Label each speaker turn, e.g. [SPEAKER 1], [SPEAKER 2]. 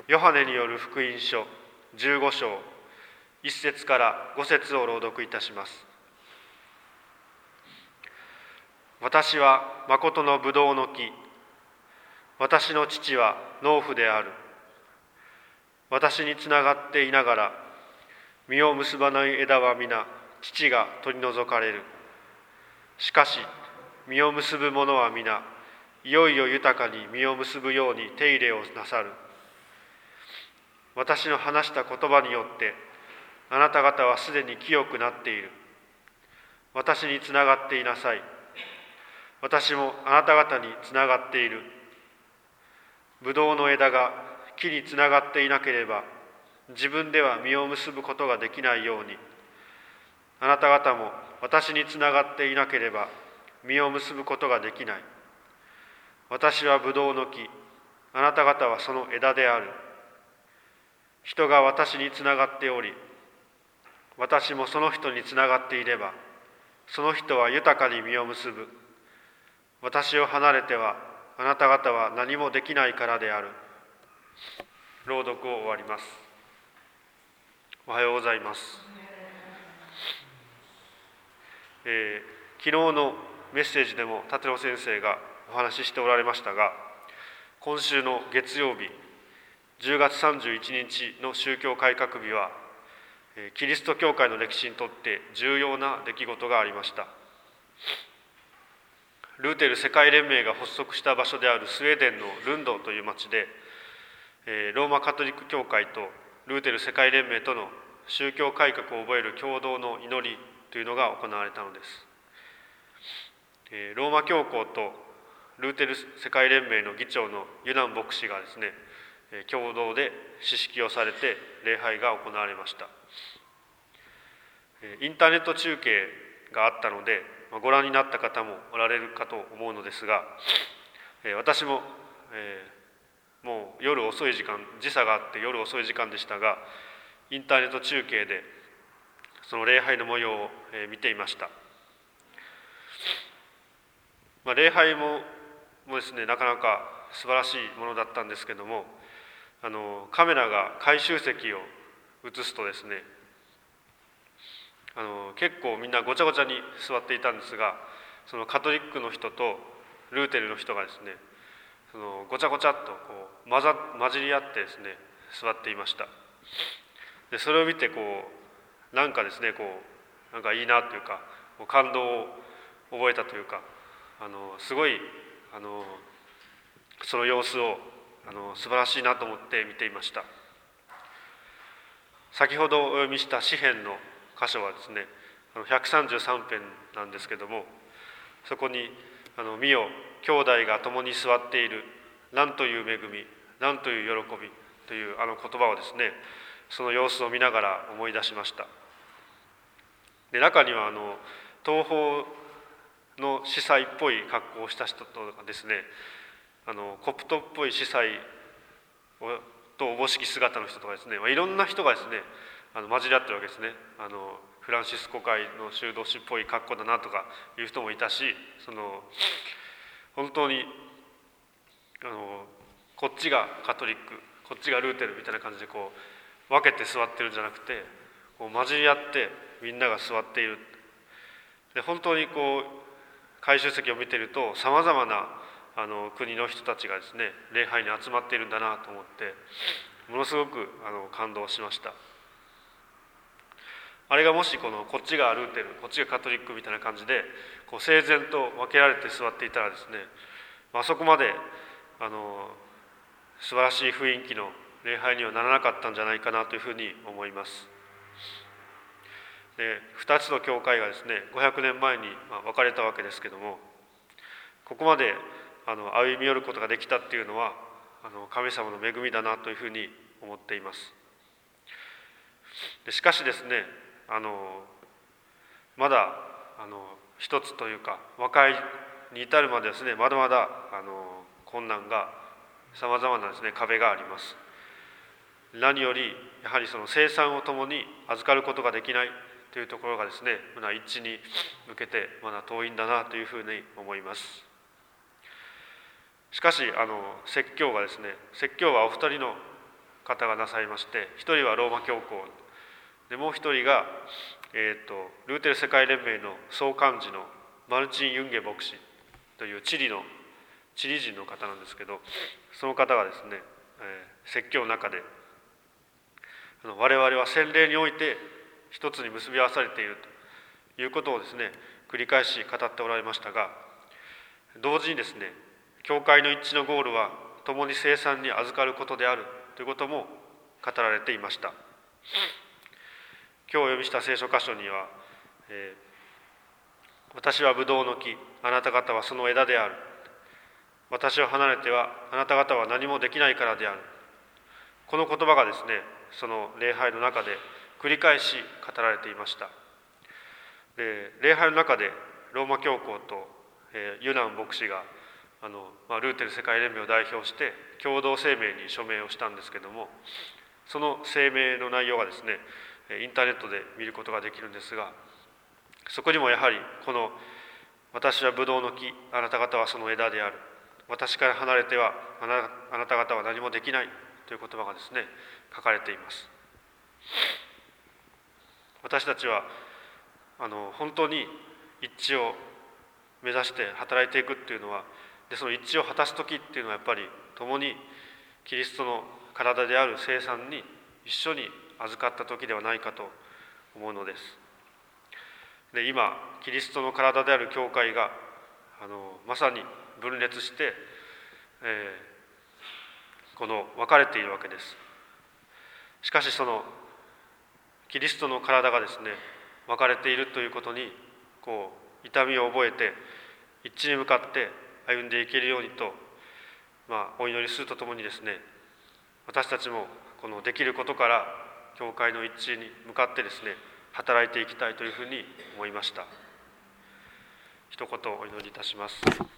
[SPEAKER 1] ヨハネによる福音書15章1節から5節を朗読いたします。私はまことのぶどうの木、私の父は農夫である。私につながっていながら実を結ばない枝は皆父が取り除かれる。しかし実を結ぶ者は皆いよいよ豊かに実を結ぶように手入れをなさる。私の話した言葉によってあなた方はすでに清くなっている。私につながっていなさい。私もあなた方につながっている。ぶどうの枝が木につながっていなければ自分では実を結ぶことができないように、あなた方も私につながっていなければ実を結ぶことができない。私はぶどうの木、あなた方はその枝である。人が私につながっており、私もその人につながっていれば、その人は豊かに実を結ぶ。私を離れてはあなた方は何もできないからである。朗読を終わります。おはようございます。昨日のメッセージでも立郎先生がお話ししておられましたが、今週の月曜日10月31日の宗教改革日はキリスト教会の歴史にとって重要な出来事がありました。ルーテル世界連盟が発足した場所であるスウェーデンのルンドという町で、ローマカトリック教会とルーテル世界連盟との宗教改革を覚える共同の祈りというのが行われたのです。ローマ教皇とルーテル世界連盟の議長のユナン牧師がですね、共同で司式をされて礼拝が行われました。インターネット中継があったのでご覧になった方もおられるかと思うのですが、私も、もう夜遅い時間、時差があって夜遅い時間でしたが、インターネット中継でその礼拝の模様を見ていました。礼拝もですね、なかなか素晴らしいものだったんですけども、カメラが回収席を映すとですね、結構みんなごちゃごちゃに座っていたんですが、そのカトリックの人とルーテルの人がですね、そのごちゃごちゃっとこう混じり合ってですね座っていました。でそれを見てなんかですねなんかいいなというか感動を覚えたというか、すごいその様子を素晴らしいなと思って見ていました。先ほどお読みした詩編の箇所はですね133編なんですけども、そこに「見よ兄弟が共に座っている、なんという恵み、なんという喜び」という言葉をですね、その様子を見ながら思い出しました。で中には東方の司祭っぽい格好をした人とかですね、コプトっぽい司祭とおぼしき姿の人とかですね、いろんな人がですね混じり合ってるわけですね。フランシスコ会の修道士っぽい格好だなとかいう人もいたし、本当にこっちがカトリック、こっちがルーテルみたいな感じで分けて座ってるんじゃなくて、混じり合ってみんなが座っている。で本当に回収席を見ているとさまざまな国の人たちがですね礼拝に集まっているんだなと思って、ものすごく感動しました。あれがもしこっちがルーテル、こっちがカトリックみたいな感じで整然と分けられて座っていたらですね、あそこまで素晴らしい雰囲気の礼拝にはならなかったんじゃないかなというふうに思います。で2つの教会がですね500年前に分かれたわけですけども、ここまで歩み寄ることができたっていうのは神様の恵みだなというふうに思っています。でしかしですねまだ一つというか和解に至るまでですねまだまだ困難がさまざまなですね壁があります。何よりやはりその聖餐を共に預かることができないというところがですね一致に向けてまだ遠いんだなというふうに思います。しかし説教がですね、説教はお二人の方がなさいまして、一人はローマ教皇で、もう一人が、ルーテル世界連盟の総幹事のマルチン・ユンゲ牧師というチリ人の方なんですけど、その方がですね、説教の中で我々は洗礼において一つに結び合わされているということをですね、繰り返し語っておられましたが、同時にですね、教会の一致のゴールは共に聖餐に預かることであるということも語られていました。今日お読みした聖書箇所には、私はブドウの木、あなた方はその枝である。私を離れてはあなた方は何もできないからである。この言葉がですね、その礼拝の中で繰り返し語られていました。で、礼拝の中でローマ教皇と、ユナン牧師がルーテル世界連盟を代表して共同声明に署名をしたんですけども、その声明の内容がですね、インターネットで見ることができるんですが、そこにもやはりこの私はブドウの木、あなた方はその枝である、私から離れてはあなた方は何もできないという言葉がですね、書かれています。私たちは本当に一致を目指して働いていくっていうのは、でその一致を果たす時っていうのはやっぱり共にキリストの体である聖餐に一緒に預かった時ではないかと思うのです。で、今キリストの体である教会がまさに分裂して、この分かれているわけです。しかしそのキリストの体がですね、分かれているということに痛みを覚えて一致に向かって歩んでいけるようにと、お祈りするとともにですね、私たちもこのできることから教会の一致に向かってですね、働いていきたいというふうに思いました。一言お祈りいたします。